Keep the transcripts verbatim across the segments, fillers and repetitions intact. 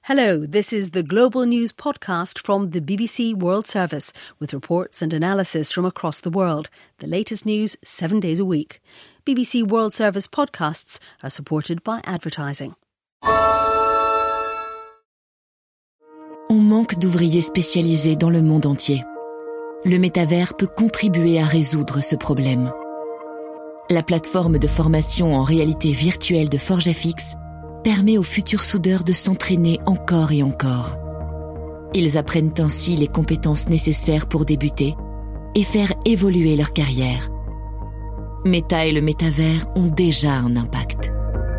Hello, this is the Global News podcast from the B B C World Service with reports and analysis from across the world. The latest news seven days a week. B B C World Service podcasts are supported by advertising. On manque d'ouvriers spécialisés dans le monde entier. Le métavers peut contribuer à résoudre ce problème. La plateforme de formation en réalité virtuelle de ForgeFX permet aux futurs soudeurs de s'entraîner encore et encore. Ils apprennent ainsi les compétences nécessaires pour débuter et faire évoluer leur carrière. Meta et le métavers ont déjà un impact.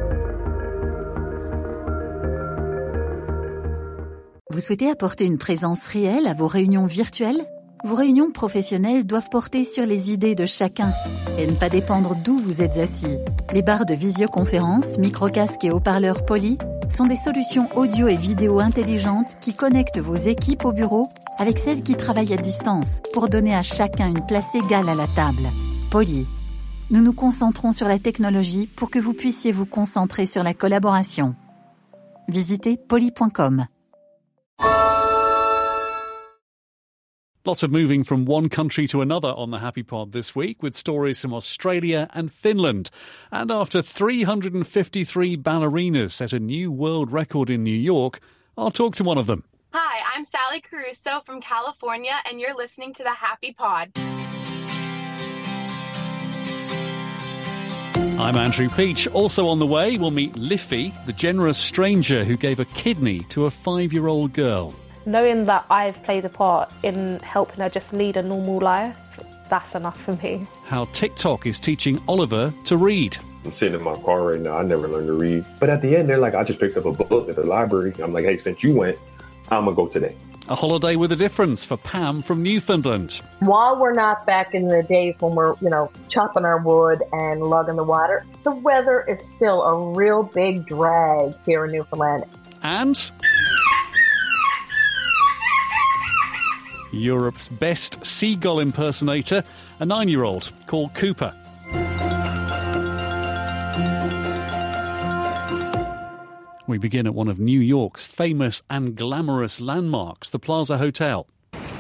Vous souhaitez apporter une présence réelle à vos réunions virtuelles ? Vos réunions professionnelles doivent porter sur les idées de chacun et ne pas dépendre d'où vous êtes assis. Les barres de visioconférence, microcasques et haut-parleurs Poly sont des solutions audio et vidéo intelligentes qui connectent vos équipes au bureau avec celles qui travaillent à distance pour donner à chacun une place égale à la table. Poly. Nous nous concentrons sur la technologie pour que vous puissiez vous concentrer sur la collaboration. Visitez poly point com. Lots of moving from one country to another on the Happy Pod this week, with stories from Australia and Finland. And after three hundred fifty-three ballerinas set a new world record in New York, I'll talk to one of them. Hi, I'm Sally Caruso from California, and you're listening to the Happy Pod. I'm Andrew Peach. Also on the way, we'll meet Liffey, the generous stranger who gave a kidney to a five-year-old girl. Knowing that I've played a part in helping her just lead a normal life, that's enough for me. How TikTok is teaching Oliver to read. I'm sitting in my car right now. I never learned to read. But at the end, they're like, I just picked up a book at the library. I'm like, hey, since you went, I'm going to go today. A holiday with a difference for Pam from Newfoundland. While we're not back in the days when we're, you know, chopping our wood and lugging the water, the weather is still a real big drag here in Newfoundland. And Europe's best seagull impersonator, a nine-year-old called Cooper. We begin at one of New York's famous and glamorous landmarks, the Plaza Hotel.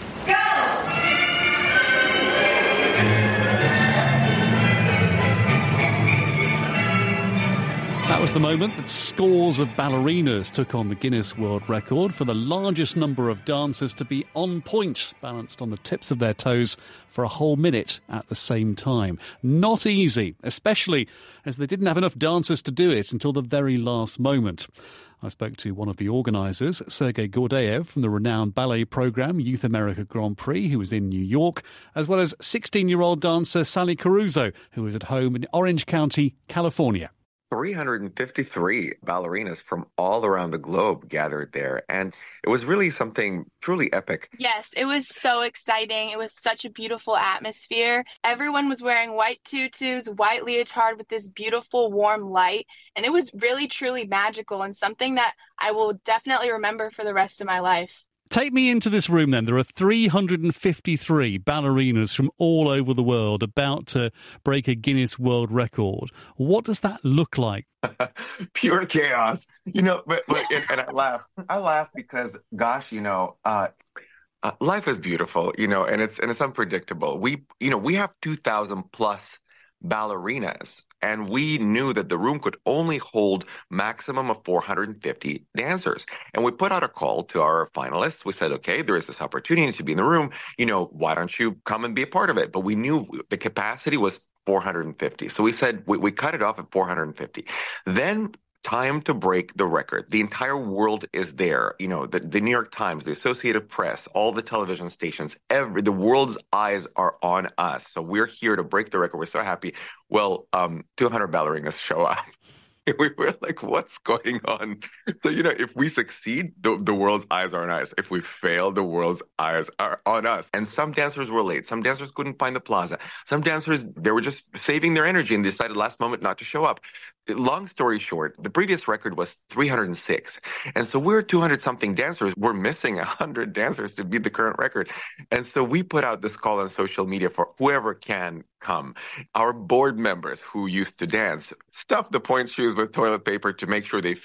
That was the moment that scores of ballerinas took on the Guinness World Record for the largest number of dancers to be on point, balanced on the tips of their toes for a whole minute at the same time. Not easy, especially as they didn't have enough dancers to do it until the very last moment. I spoke to one of the organisers, Sergei Gordeev, from the renowned ballet programme Youth America Grand Prix, who was in New York, as well as sixteen-year-old dancer Sally Caruso, who was at home in Orange County, California. three hundred fifty-three ballerinas from all around the globe gathered there, and it was really something truly epic. Yes, it was so exciting. It was such a beautiful atmosphere. Everyone was wearing white tutus, white leotard with this beautiful warm light, and it was really truly magical and something that I will definitely remember for the rest of my life. Take me into this room then. There are three hundred fifty-three ballerinas from all over the world about to break a Guinness World Record. What does that look like? Pure chaos. You know, but, but and, and I laugh. I laugh because, gosh, you know, uh, uh, life is beautiful, you know, and it's and it's unpredictable. We, you know, we have two thousand plus ballerinas. And we knew that the room could only hold maximum of four hundred fifty dancers. And we put out a call to our finalists. We said, okay, there is this opportunity to be in the room. You know, why don't you come and be a part of it? But we knew the capacity was four hundred fifty. So we said, we, we cut it off at four hundred fifty. Then time to break the record. The entire world is there. You know, the, the New York Times, the Associated Press, all the television stations, every the world's eyes are on us. So we're here to break the record. We're so happy. Well, um, two hundred ballerinas show up. We were like, what's going on? So, you know, if we succeed, the, the world's eyes are on us. If we fail, the world's eyes are on us. And some dancers were late. Some dancers couldn't find the plaza. Some dancers, they were just saving their energy and decided last moment not to show up. Long story short, the previous record was three hundred six. And so we're two hundred something dancers. We're missing one hundred dancers to beat the current record. And so we put out this call on social media for whoever can come. Our board members who used to dance stuffed the point shoes with toilet paper to make sure they fit.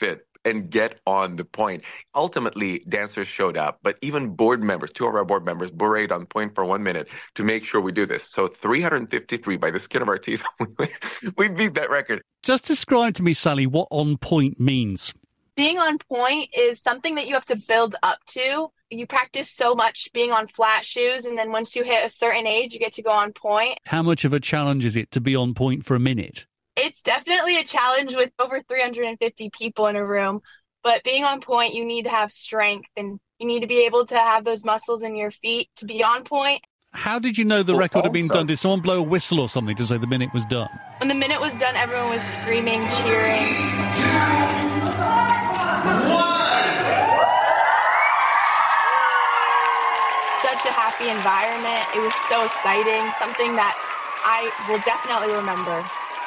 and get on the point. Ultimately, dancers showed up, but even board members, two of our board members, berate on point for one minute to make sure we do this. So three hundred fifty-three by the skin of our teeth, we beat that record. Just describe to me, Sally, what on point means. Being on point is something that you have to build up to. You practice so much being on flat shoes, and then once you hit a certain age, you get to go on point. How much of a challenge is it to be on point for a minute? It's definitely a challenge with over three hundred fifty people in a room, but being on point, you need to have strength, and you need to be able to have those muscles in your feet to be on point. How did you know the record also had been done? Did someone blow a whistle or something to say the minute was done? When the minute was done, everyone was screaming, cheering. Such a happy environment. It was so exciting, something that I will definitely remember.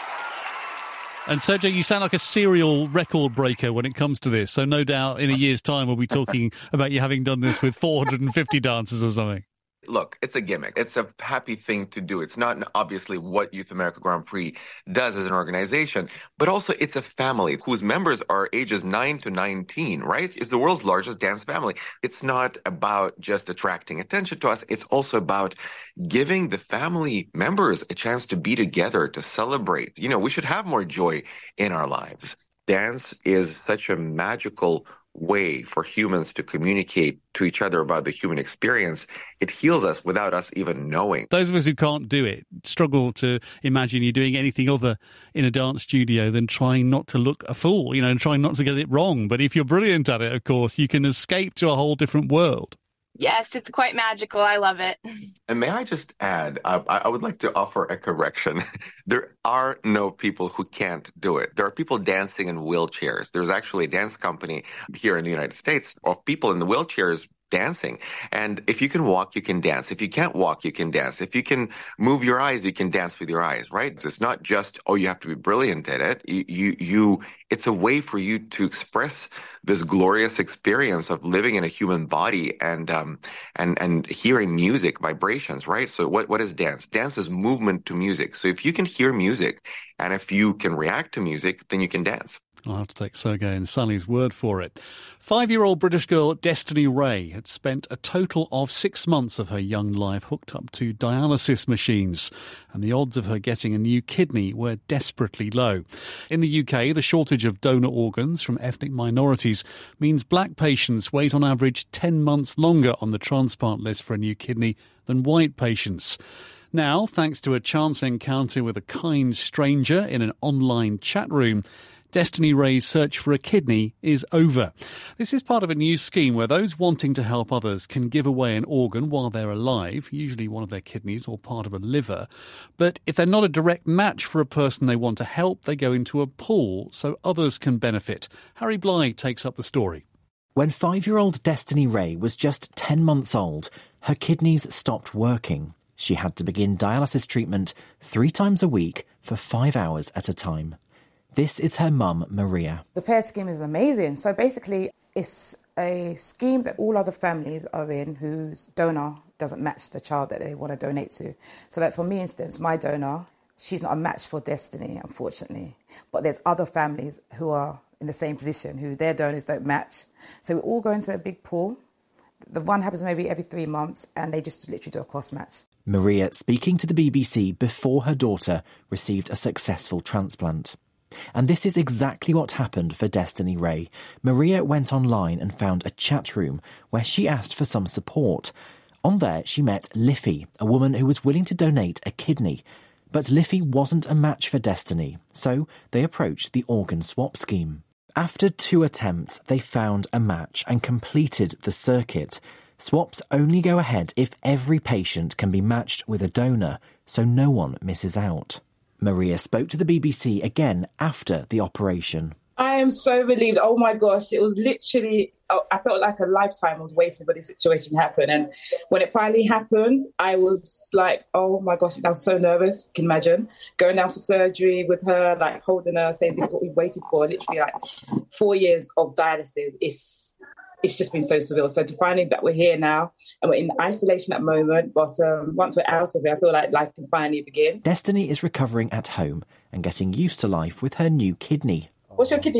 And Sergio, you sound like a serial record breaker when it comes to this. So no doubt in a year's time we'll be talking about you having done this with four hundred fifty dancers or something. Look, it's a gimmick. It's a happy thing to do. It's not obviously what Youth America Grand Prix does as an organization, but also it's a family whose members are ages nine to nineteen, right? It's the world's largest dance family. It's not about just attracting attention to us. It's also about giving the family members a chance to be together, to celebrate. You know, we should have more joy in our lives. Dance is such a magical way for humans to communicate to each other about the human experience. It heals us without us even knowing. Those of us who can't do it struggle to imagine you doing anything other in a dance studio than trying not to look a fool, you know, and trying not to get it wrong. But if you're brilliant at it, of course, you can escape to a whole different world. Yes, it's quite magical. I love it. And may I just add, uh, I would like to offer a correction. There are no people who can't do it. There are people dancing in wheelchairs. There's actually a dance company here in the United States of people in the wheelchairs dancing. And if you can walk, you can dance. If you can't walk, you can dance. If you can move your eyes, you can dance with your eyes, right? It's not just, oh, you have to be brilliant at it. You, you, you it's a way for you to express this glorious experience of living in a human body and, um, and, and hearing music, vibrations, right? So what, what is dance? Dance is movement to music. So if you can hear music and if you can react to music, then you can dance. I'll have to take Sergei and Sally's word for it. Five-year-old British girl Destiny Ray had spent a total of six months of her young life hooked up to dialysis machines, and the odds of her getting a new kidney were desperately low. In the U K, the shortage of donor organs from ethnic minorities means black patients wait on average ten months longer on the transplant list for a new kidney than white patients. Now, thanks to a chance encounter with a kind stranger in an online chat room, Destiny Ray's search for a kidney is over. This is part of a new scheme where those wanting to help others can give away an organ while they're alive, usually one of their kidneys or part of a liver. But if they're not a direct match for a person they want to help, they go into a pool so others can benefit. Harry Bly takes up the story. When five-year-old Destiny Ray was just ten months old, her kidneys stopped working. She had to begin dialysis treatment three times a week for five hours at a time. This is her mum, Maria. The PAIR scheme is amazing. So basically, it's a scheme that all other families are in whose donor doesn't match the child that they want to donate to. So like for me, instance, my donor, she's not a match for Destiny, unfortunately. But there's other families who are in the same position, who their donors don't match. So we all go into a big pool. The one happens maybe every three months, and they just literally do a cross match. Maria speaking to the B B C before her daughter received a successful transplant. And this is exactly what happened for Destiny Ray. Maria went online and found a chat room where she asked for some support. On there, she met Liffey, a woman who was willing to donate a kidney. But Liffey wasn't a match for Destiny, so they approached the organ swap scheme. After two attempts, they found a match and completed the circuit. Swaps only go ahead if every patient can be matched with a donor, so no one misses out. Maria spoke to the B B C again after the operation. I am so relieved. Oh my gosh, it was literally, I felt like a lifetime was waiting for this situation to happen. And when it finally happened, I was like, oh my gosh, I was so nervous. You can imagine going down for surgery with her, like holding her, saying this is what we waited for. Literally like four years of dialysis. It's It's just been so surreal. So to finally that we're here now and we're in isolation at the moment, but um, once we're out of it, I feel like life can finally begin. Destiny is recovering at home and getting used to life with her new kidney. What's your kidney name?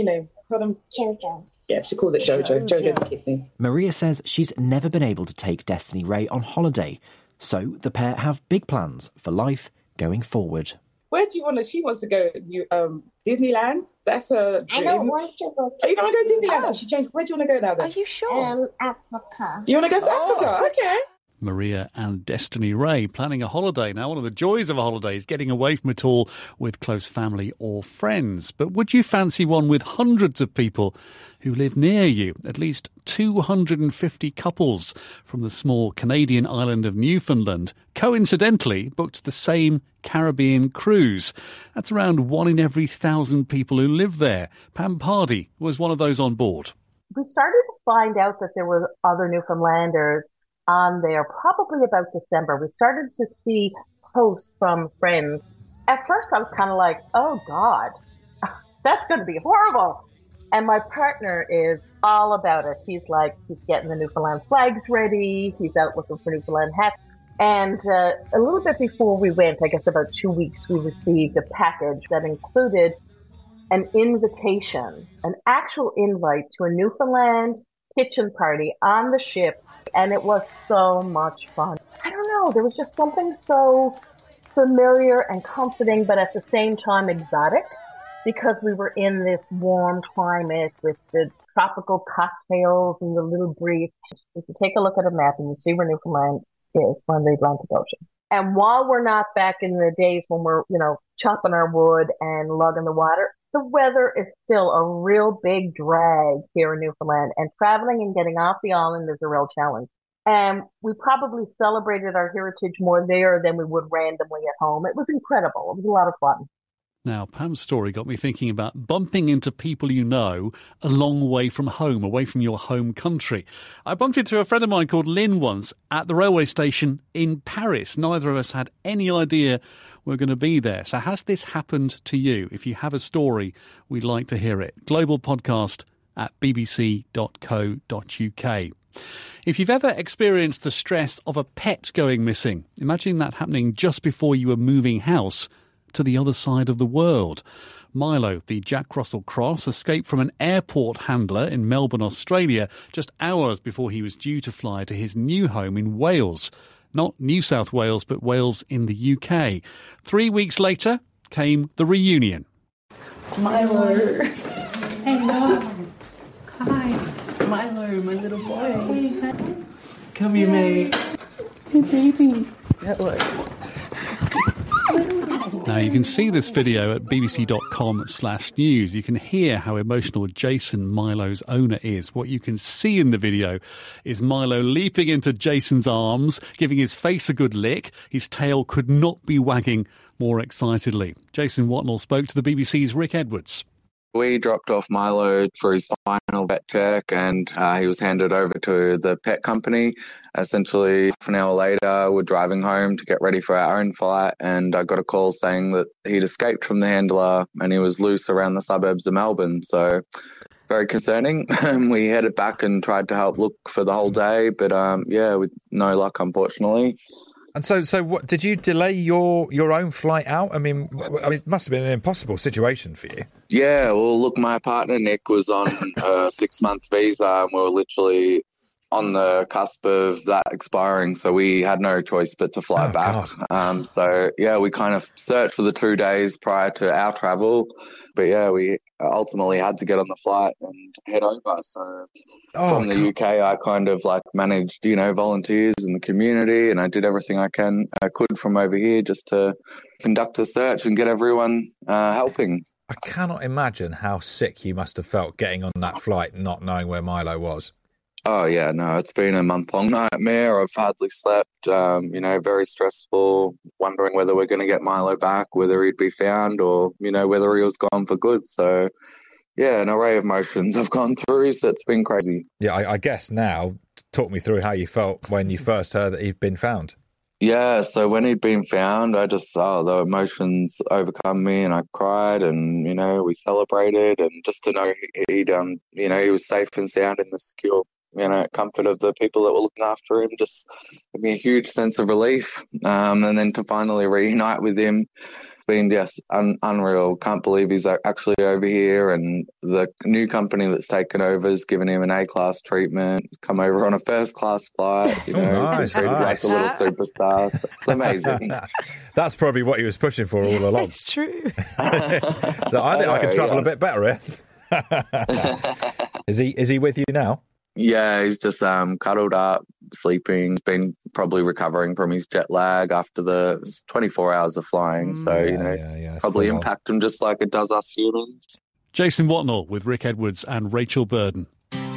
call them Jojo. Yeah, she calls it Jojo. Jojo, Jojo the kidney. Maria says she's never been able to take Destiny Ray on holiday, so the pair have big plans for life going forward. Where do you want to? She wants to go. You um Disneyland. That's her dream. I don't want to go. Oh, you don't want to go to Disneyland? Oh. Oh, she changed. Where do you want to go now? Then? Are you sure? Um, Africa. You want to go to oh. Africa? Okay. Maria and Destiny Ray planning a holiday. Now, one of the joys of a holiday is getting away from it all with close family or friends. But would you fancy one with hundreds of people who live near you? At least two hundred fifty couples from the small Canadian island of Newfoundland coincidentally booked the same Caribbean cruise. That's around one in every thousand people who live there. Pam Pardy was one of those on board. We started to find out that there were other Newfoundlanders on there probably about December. We started to see posts from friends. At first I was kind of like, oh God, that's going to be horrible. And my partner is all about it. He's like, he's getting the Newfoundland flags ready. He's out looking for Newfoundland hats. And uh, a little bit before we went, I guess about two weeks, we received a package that included an invitation, an actual invite to a Newfoundland kitchen party on the ship. And it was so much fun. I don't know, there was just something so familiar and comforting, but at the same time exotic, because we were in this warm climate with the tropical cocktails and the little breeze. If you take a look at a map and you see where Newfoundland is, we're in the Atlantic Ocean. And while we're not back in the days when we're, you know, chopping our wood and lugging the water, the weather is still a real big drag here in Newfoundland, and traveling and getting off the island is a real challenge. And we probably celebrated our heritage more there than we would randomly at home. It was incredible. It was a lot of fun. Now, Pam's story got me thinking about bumping into people you know a long way from home, away from your home country. I bumped into a friend of mine called Lynn once at the railway station in Paris. Neither of us had any idea we were going to be there. So has this happened to you? If you have a story, we'd like to hear it. Global podcast at b b c dot co dot u k. If you've ever experienced the stress of a pet going missing, imagine that happening just before you were moving house to the other side of the world. Milo, the Jack Russell Cross, escaped from an airport handler in Melbourne, Australia, just hours before he was due to fly to his new home in Wales. Not New South Wales, but Wales in the U K. Three weeks later came the reunion. Milo. Hello. Hi. Milo, my little boy. Hey. Come here, mate. Hey, baby. Hello. Now, you can see this video at bbc.com slash news. You can hear how emotional Jason, Milo's owner, is. What you can see in the video is Milo leaping into Jason's arms, giving his face a good lick. His tail could not be wagging more excitedly. Jason Watnell spoke to the B B C's Rick Edwards. We dropped off Milo for his final vet check, and uh, he was handed over to the pet company. Essentially, half an hour later, we're driving home to get ready for our own flight, and I got a call saying that he'd escaped from the handler and he was loose around the suburbs of Melbourne. So, very concerning. We headed back and tried to help look for the whole day, but um, yeah, with no luck, unfortunately. And so, so what did you delay your, your own flight out? I mean, I mean, it must have been an impossible situation for you. Yeah, well, look, my partner Nick was on a six-month visa, and we were literally on the cusp of that expiring, so we had no choice but to fly oh, back. Um, so, yeah, we kind of searched for the two days prior to our travel, but, yeah, we ultimately had to get on the flight and head over. So oh, from the God. U K, I kind of, like, managed, you know, volunteers in the community, and I did everything I can I could from over here just to conduct the search and get everyone uh, helping. I cannot imagine how sick you must have felt getting on that flight not knowing where Milo was. Oh, yeah, no, it's been a month-long nightmare. I've hardly slept, um, you know, very stressful, wondering whether we're going to get Milo back, whether he'd be found, or, you know, whether he was gone for good. So, yeah, an array of emotions I've gone through, so it's been crazy. Yeah, I, I guess now, talk me through how you felt when you first heard that he'd been found. Yeah, so when he'd been found, I just, oh, the emotions overcome me, and I cried, and, you know, we celebrated, and just to know he'd, um, you know, he was safe and sound in the secure, you know, comfort of the people that were looking after him, just gave me a huge sense of relief. Um, and then to finally reunite with him been, yes, un- unreal. Can't believe he's actually over here. And the new company that's taken over has given him an A-class treatment, come over on a first-class flight, you know, Oh, he's nice, been treated nice. like a little superstar. So it's amazing. That's probably what he was pushing for all along. It's true. So I think I can travel yeah. a bit better here. Is he is he with you now? Yeah, he's just um, cuddled up, sleeping. He's been probably recovering from his jet lag after the twenty-four hours of flying. So, you know, yeah, yeah, it's probably full on. impact him just like it does us humans. Jason Watnell with Rick Edwards and Rachel Burden.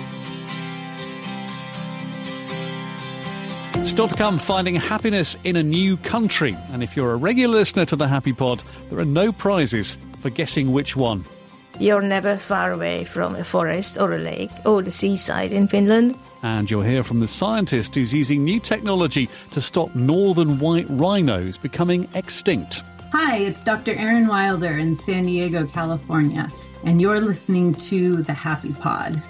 Still to come, finding happiness in a new country. And if you're a regular listener to the Happy Pod, there are no prizes for guessing which one. You're never far away from a forest or a lake or the seaside in Finland. And you'll hear from the scientist who's using new technology to stop northern white rhinos becoming extinct. Hi, it's Doctor Erin Wilder in San Diego, California, and you're listening to The Happy Pod.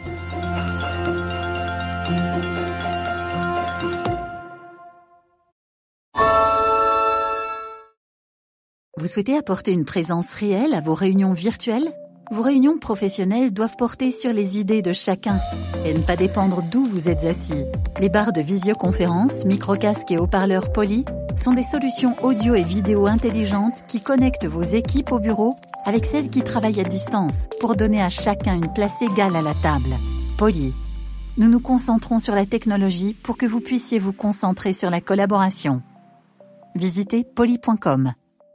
Vous souhaitez apporter une présence réelle à vos réunions virtuelles ? Vos réunions professionnelles doivent porter sur les idées de chacun et ne pas dépendre d'où vous êtes assis. Les barres de visioconférence, micro-casques et haut-parleurs polis sont des solutions audio et vidéo intelligentes qui connectent vos équipes au bureau avec celles qui travaillent à distance pour donner à chacun une place égale à la table. Poly. Nous nous concentrons sur la technologie pour que vous puissiez vous concentrer sur la collaboration. Visitez poly point com.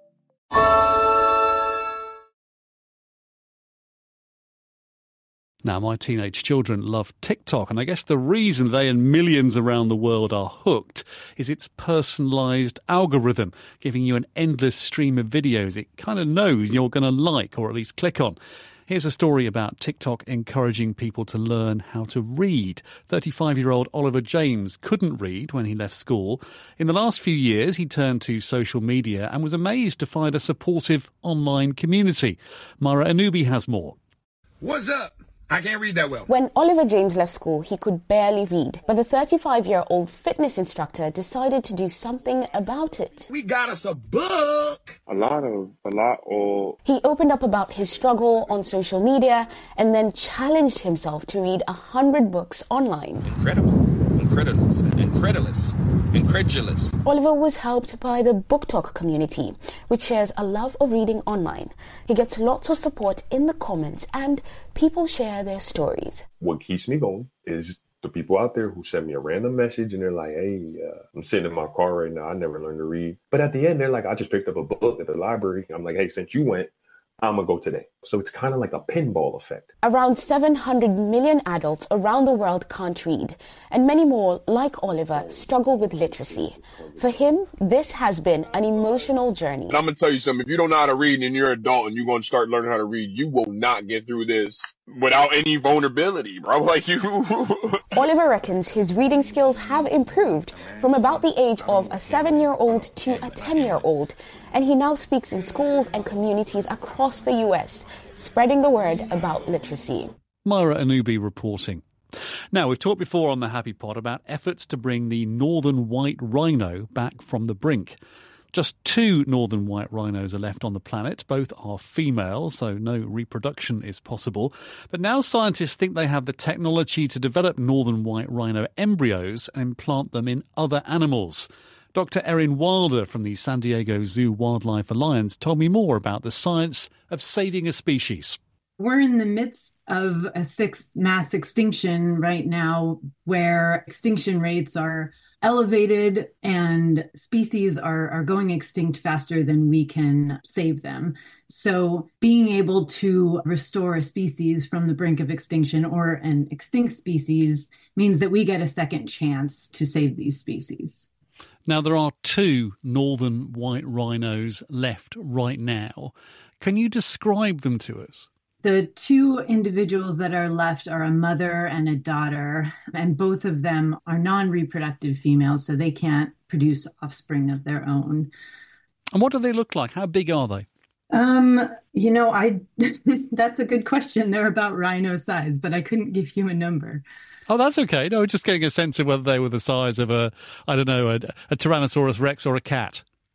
Now, my teenage children love TikTok, and I guess the reason they and millions around the world are hooked is its personalised algorithm, giving you an endless stream of videos it kind of knows you're going to like or at least click on. Here's a story about TikTok encouraging people to learn how to read. thirty-five-year-old Oliver James couldn't read when he left school. In the last few years, he turned to social media and was amazed to find a supportive online community. Myra Anubi has more. What's up? I can't read that well. When Oliver James left school, he could barely read, but the thirty-five-year-old fitness instructor decided to do something about it. We got us a book! A lot of, a lot of... He opened up about his struggle on social media and then challenged himself to read a hundred books online. Incredible. Incredulous. Incredulous. Incredulous. Oliver was helped by the BookTok community, which shares a love of reading online. He gets lots of support in the comments and people share their stories. What keeps me going is the people out there who send me a random message and they're like, hey, uh, I'm sitting in my car right now. I never learned to read. But at the end, they're like, I just picked up a book at the library. I'm like, hey, since you went, I'm going to go today. So it's kind of like a pinball effect. Around seven hundred million adults around the world can't read, and many more, like Oliver, struggle with literacy. For him, this has been an emotional journey. And I'm going to tell you something. If you don't know how to read and you're an adult and you're going to start learning how to read, you will not get through this without any vulnerability, bro. Like you. Oliver reckons his reading skills have improved from about the age of a seven-year-old to a ten-year-old, and he now speaks in schools and communities across the U S, spreading the word about literacy. Myra Anubi reporting. Now, we've talked before on the Happy Pod about efforts to bring the northern white rhino back from the brink. Just two northern white rhinos are left on the planet. Both are female, so no reproduction is possible. But now scientists think they have the technology to develop northern white rhino embryos and implant them in other animals. Doctor Erin Wilder from the San Diego Zoo Wildlife Alliance told me more about the science of saving a species. We're in the midst of a sixth mass extinction right now, where extinction rates are elevated and species are, are going extinct faster than we can save them. So being able to restore a species from the brink of extinction, or an extinct species, means that we get a second chance to save these species. Now, there are two northern white rhinos left right now. Can you describe them to us? The two individuals that are left are a mother and a daughter, and both of them are non-reproductive females, so they can't produce offspring of their own. And what do they look like? How big are they? Um, you know, I that's a good question. They're about rhino size, but I couldn't give you a number. Oh, that's okay. No, just getting a sense of whether they were the size of a, I don't know, a, a Tyrannosaurus Rex or a cat.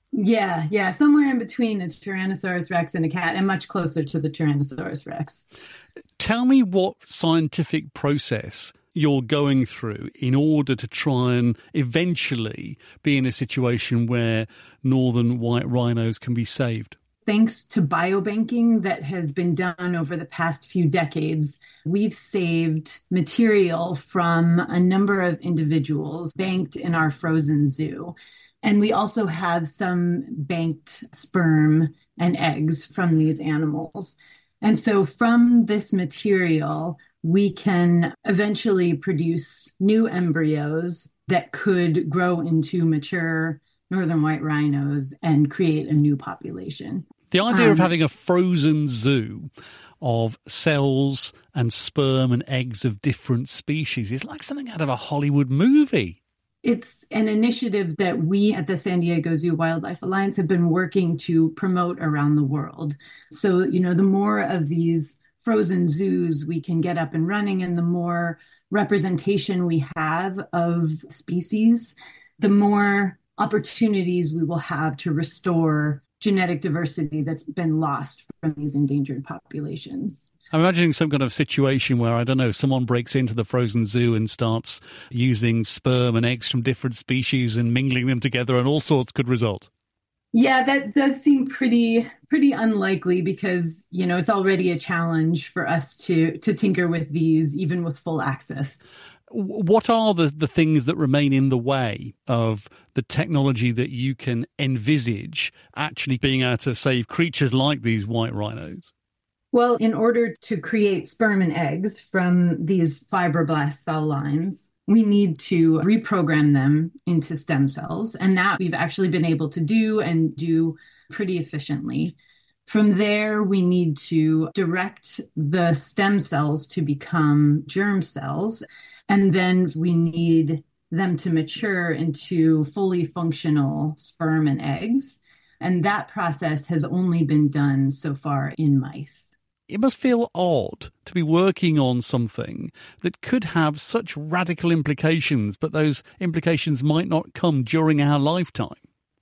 Yeah, yeah, somewhere in between a Tyrannosaurus rex and a cat, and much closer to the Tyrannosaurus rex. Tell me what scientific process you're going through in order to try and eventually be in a situation where northern white rhinos can be saved. Thanks to biobanking that has been done over the past few decades, we've saved material from a number of individuals banked in our frozen zoo. And we also have some banked sperm and eggs from these animals. And so from this material, we can eventually produce new embryos that could grow into mature northern white rhinos and create a new population. The idea um, of having a frozen zoo of cells and sperm and eggs of different species is like something out of a Hollywood movie. It's an initiative that we at the San Diego Zoo Wildlife Alliance have been working to promote around the world. So, you know, the more of these frozen zoos we can get up and running and the more representation we have of species, the more opportunities we will have to restore genetic diversity that's been lost from these endangered populations. I'm imagining some kind of situation where, I don't know, someone breaks into the frozen zoo and starts using sperm and eggs from different species and mingling them together, and all sorts could result. Yeah, that does seem pretty pretty unlikely because, you know, it's already a challenge for us to to tinker with these, even with full access. What are the, the things that remain in the way of the technology that you can envisage actually being able to save creatures like these white rhinos? Well, in order to create sperm and eggs from these fibroblast cell lines, we need to reprogram them into stem cells. And that we've actually been able to do and do pretty efficiently. From there, we need to direct the stem cells to become germ cells. And then we need them to mature into fully functional sperm and eggs. And that process has only been done so far in mice. It must feel odd to be working on something that could have such radical implications, but those implications might not come during our lifetime.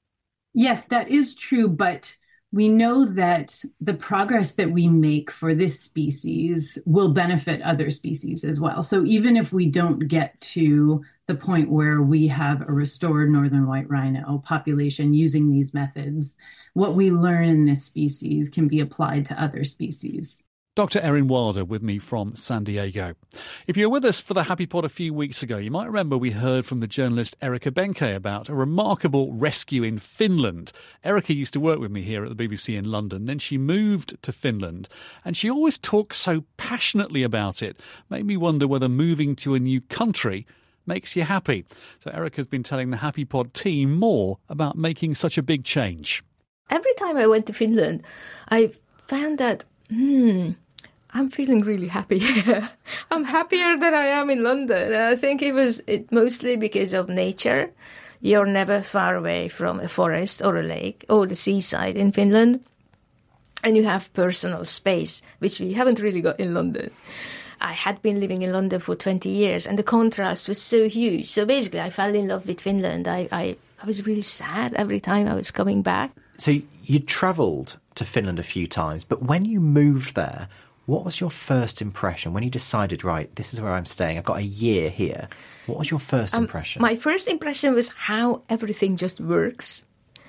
Yes, that is true, but we know that the progress that we make for this species will benefit other species as well. So even if we don't get to the point where we have a restored northern white rhino population using these methods, what we learn in this species can be applied to other species. Doctor Erin Wilder with me from San Diego. If you were with us for the Happy Pod a few weeks ago, you might remember we heard from the journalist Erica Benke about a remarkable rescue in Finland. Erica used to work with me here at the B B C in London. Then she moved to Finland, and she always talks so passionately about it. Made me wonder whether moving to a new country makes you happy. So Erica's been telling the Happy Pod team more about making such a big change. Every time I went to Finland, I found that, hmm, I'm feeling really happy here. I'm happier than I am in London. And I think it was it mostly because of nature. You're never far away from a forest or a lake or the seaside in Finland. And you have personal space, which we haven't really got in London. I had been living in London for twenty years and the contrast was so huge. So basically I fell in love with Finland. I, I, I was really sad every time I was coming back. So you travelled to Finland a few times, but when you moved there, what was your first impression when you decided, right, this is where I'm staying, I've got a year here? What was your first um, impression? My first impression was how everything just works.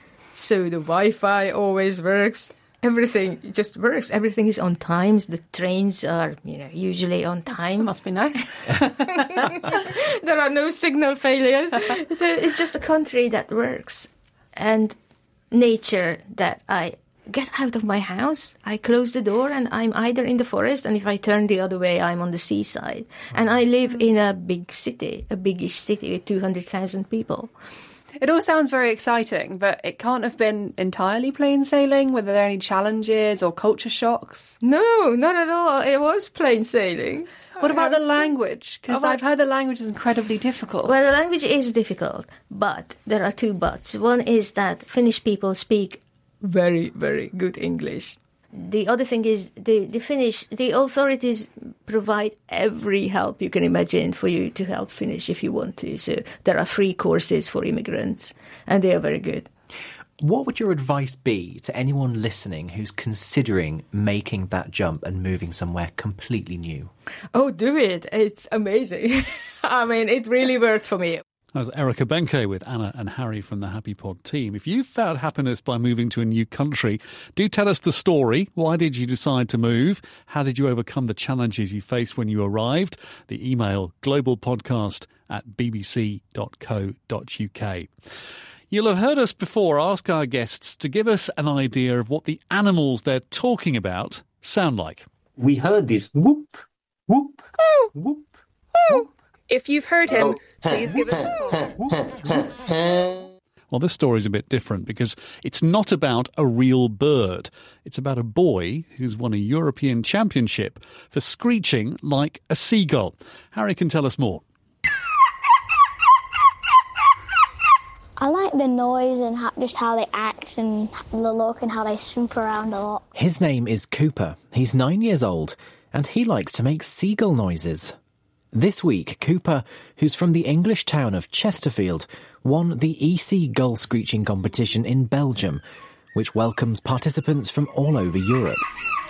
So the Wi-Fi always works. Everything just works. Everything is on time. The trains are, you know, usually on time. That must be nice. There are no signal failures. So it's just a country that works. And nature that I get out of my house, I close the door and I'm either in the forest, and if I turn the other way, I'm on the seaside. And I live in a big city, a biggish city with two hundred thousand people. It all sounds very exciting, but it can't have been entirely plain sailing. Were there any challenges or culture shocks? No, not at all. It was plain sailing. What about the language? Because I've heard the language is incredibly difficult. Well, the language is difficult, but there are two buts. One is that Finnish people speak very, very good English. The other thing is the, the Finnish, the authorities provide every help you can imagine for you to help Finnish if you want to. So there are free courses for immigrants, and they are very good. What would your advice be to anyone listening who's considering making that jump and moving somewhere completely new? Oh, do it. It's amazing. I mean, it really worked for me. That was Erica Benke with Anna and Harry from the Happy Pod team. If you found happiness by moving to a new country, do tell us the story. Why did you decide to move? How did you overcome the challenges you faced when you arrived? The email globalpodcast at bbc dot co dot uk. You'll have heard us before ask our guests to give us an idea of what the animals they're talking about sound like. We heard this whoop, whoop, whoop, whoop. If you've heard him, please give us a call. Well, this story is a bit different because it's not about a real bird. It's about a boy who's won a European championship for screeching like a seagull. Harry can tell us more. I like the noise and how, just how they act and the look and how they swoop around a lot. His name is Cooper. He's nine years old and he likes to make seagull noises. This week, Cooper, who's from the English town of Chesterfield, won the E C Gull Screeching competition in Belgium, which welcomes participants from all over Europe.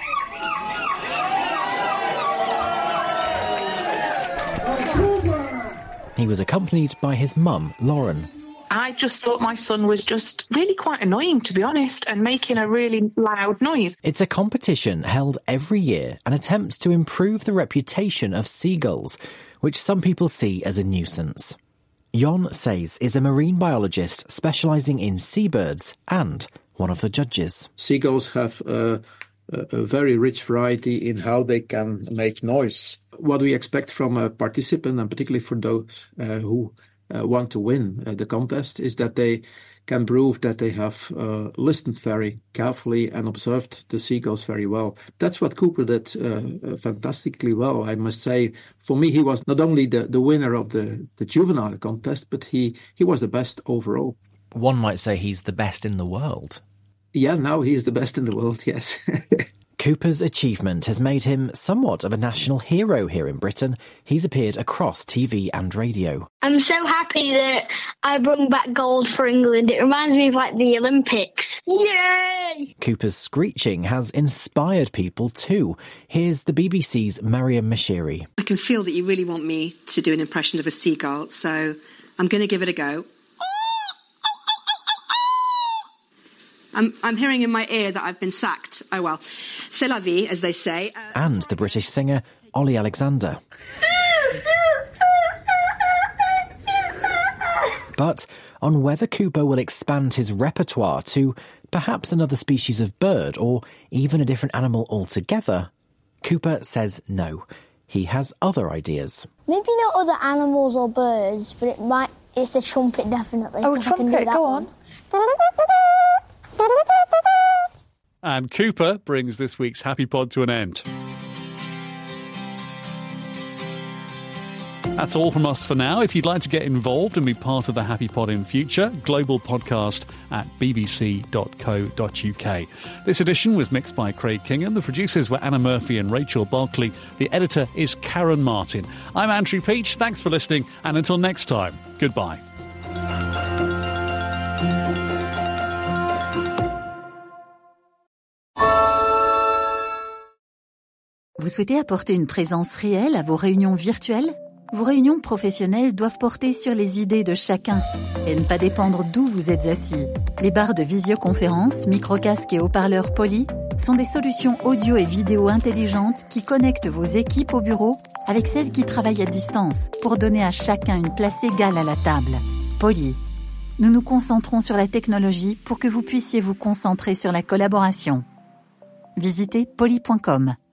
He was accompanied by his mum, Lauren. I just thought my son was just really quite annoying, to be honest, and making a really loud noise. It's a competition held every year and attempts to improve the reputation of seagulls, which some people see as a nuisance. Jon Says is a marine biologist specialising in seabirds and one of the judges. Seagulls have uh, a very rich variety in how they can make noise. What we expect from a participant, and particularly for those uh, who Uh, want to win uh, the contest, is that they can prove that they have uh, listened very carefully and observed the seagulls very well. That's what Cooper did uh, fantastically well, I must say. For me, he was not only the, the winner of the, the juvenile contest, but he, he was the best overall. One might say he's the best in the world. Yeah, now he's the best in the world, yes. Cooper's achievement has made him somewhat of a national hero here in Britain. He's appeared across T V and radio. I'm so happy that I brought back gold for England. It reminds me of like the Olympics. Yay! Cooper's screeching has inspired people too. Here's the B B C's Mariam Mashiri. I can feel that you really want me to do an impression of a seagull, so I'm going to give it a go. I'm, I'm hearing in my ear that I've been sacked. Oh well. C'est la vie, as they say. Uh, and the British singer, Ollie Alexander. But on whether Cooper will expand his repertoire to perhaps another species of bird or even a different animal altogether, Cooper says no. He has other ideas. Maybe not other animals or birds, but it might. It's the trumpet, definitely. Oh, trumpet, go on. And Cooper brings this week's Happy Pod to an end. That's all from us for now. If you'd like to get involved and be part of the Happy Pod in future, globalpodcast at bbc dot co dot uk. This edition was mixed by Craig Kingham. The producers were Anna Murphy and Rachel Barkley. The editor is Karen Martin. I'm Andrew Peach. Thanks for listening. And until next time, goodbye. Vous souhaitez apporter une présence réelle à vos réunions virtuelles ? Vos réunions professionnelles doivent porter sur les idées de chacun et ne pas dépendre d'où vous êtes assis. Les barres de visioconférence, micro-casques et haut-parleurs Poly sont des solutions audio et vidéo intelligentes qui connectent vos équipes au bureau avec celles qui travaillent à distance pour donner à chacun une place égale à la table. Poly. Nous nous concentrons sur la technologie pour que vous puissiez vous concentrer sur la collaboration. Visitez poly point com.